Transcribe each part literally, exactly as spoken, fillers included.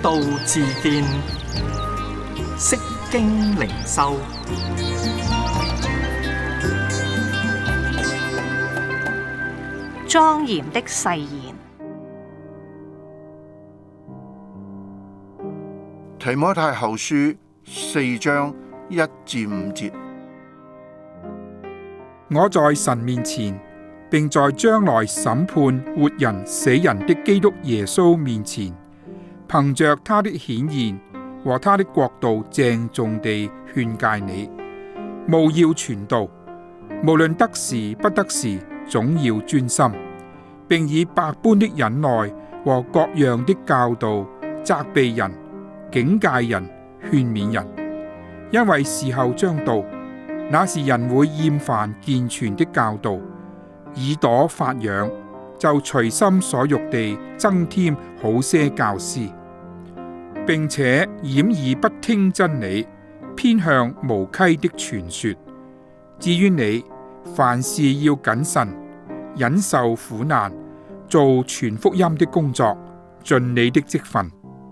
道自見，釋經靈修。 莊嚴的誓言。 提摩太後書四章一至五節。 我在神面前，並在將來審判活人死人的基督耶穌面前，憑着他的顯現和他的國度，鄭重地勸誡你，務要傳道，無論得時不得時，總要專心，並以百般的忍耐和各樣的教導責備人、警戒人、勸勉人。因為時候將到，那時人會厭煩健全的教導，耳朵發癢，就隨心所欲地增添好些教師，並且掩耳不聽真理，偏向無稽的傳說。至於你，凡事要謹慎，忍受苦難，做傳福音的工作，盡你的職分。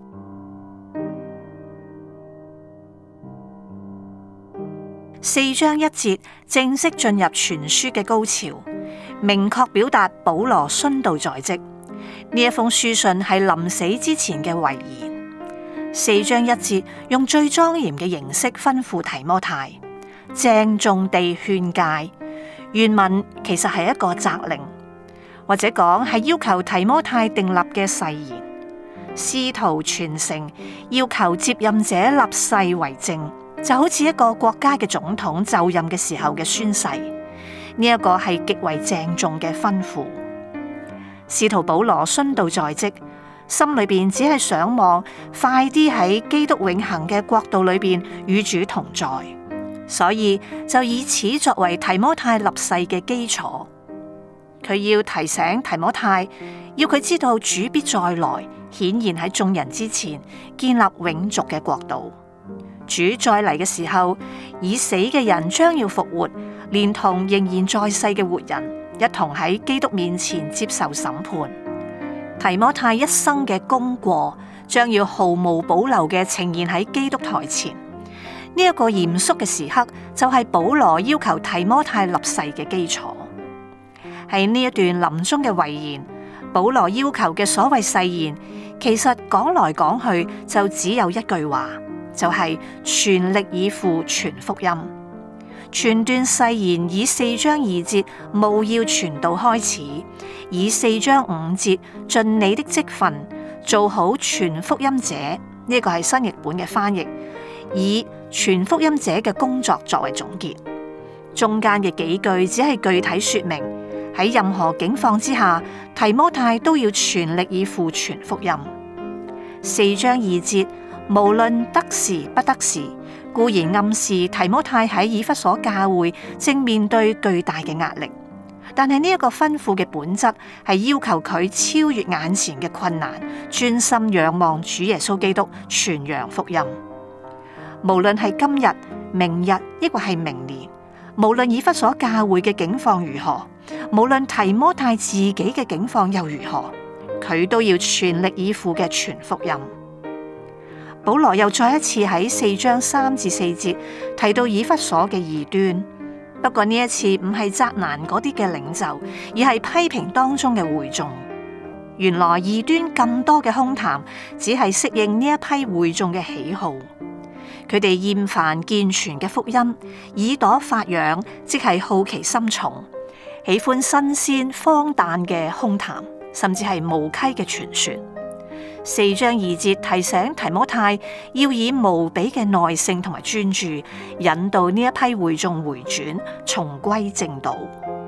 四章一節正式進入全書嘅高潮，明確表達保羅殉道在即。呢一封書信係臨死之前嘅遺言。四章一節用最莊嚴嘅形式吩咐提摩太，鄭重地勸誡。原文其實係一個責令，或者講係要求提摩太訂立嘅誓言。師徒傳承，要求接任者立誓為證，就好似一個國家嘅總統就任嘅時候嘅宣誓。呢一個係極為鄭重嘅吩咐。使徒保羅殉道在即，心裏邊只係想望快啲喺基督永恆嘅國度裏邊與主同在，所以就以此作為提摩太立誓嘅基礎。佢要提醒提摩太，要佢知道主必再來，顯現喺眾人之前，建立永續嘅國度。主再嚟嘅時候，已死嘅人將要復活，連同仍然在世嘅活人，一同喺基督面前接受審判。提摩太一生嘅功過，將要毫無保留嘅呈現喺基督台前。呢、這、一個嚴肅嘅時刻，就係保羅要求提摩太立誓嘅基礎。喺呢一段臨終嘅遺言，保羅要求嘅所謂誓言，其實講來講去就只有一句話，就係、是、全力以赴傳福音。全段誓言以四章二節務要傳道開始，以四章五節盡你的職分，做好傳福音者，呢、這個係新譯本嘅翻譯，以傳福音者嘅工作作為總結。中間嘅幾句只係具體說明，喺任何境況之下，提摩太都要全力以赴傳福音。四章二節無論得時不得時，固然暗示提摩太喺以弗所教會正面對巨大嘅壓力，但係呢一個吩咐嘅本質係要求佢超越眼前嘅困難，專心仰望主耶穌基督，傳揚福音。無論係今日、明日，抑或係明年，無論以弗所教會嘅境況如何，無論提摩太自己嘅境況又如何，佢都要全力以赴嘅傳福音。保羅又再一次喺四章三至四節提到以弗所嘅異端，不過呢一次唔係責難嗰啲嘅領袖，而係批評當中嘅會眾。原來異端咁多嘅空談，只係適應呢一批會眾嘅喜好。佢哋厭煩健全嘅福音，耳朵發癢，即係好奇心重，喜歡新鮮荒誕嘅空談，甚至係無稽嘅傳說。四章二節提醒提摩太要以無比嘅耐性同埋專注，引導呢一批會眾回轉，重歸正道。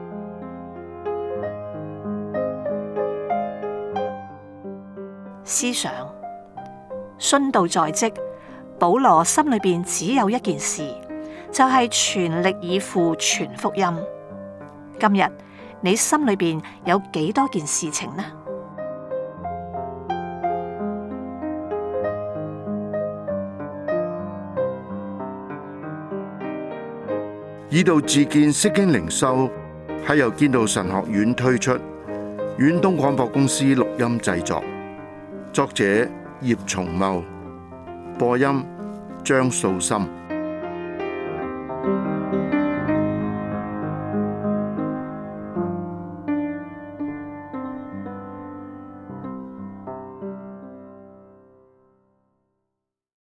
思想殉道在即，保羅心裏邊只有一件事，就係全力以赴傳福音。今日你心裏邊有幾多件事情呢？ 以道自見釋經靈修係由建道神學院推出，遠東廣播公司錄音製作。作者葉松茂，播音張素心。